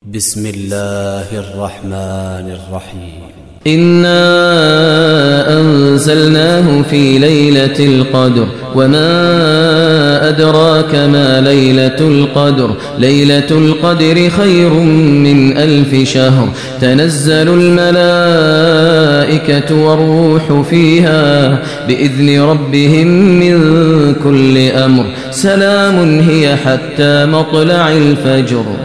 بسم الله الرحمن الرحيم. إنا أنزلناه في ليلة القدر وما أدراك ما ليلة القدر ليلة القدر خير من 1000 شهر تنزل الملائكة والروح فيها بإذن ربهم من كل أمر سلام هي حتى مطلع الفجر.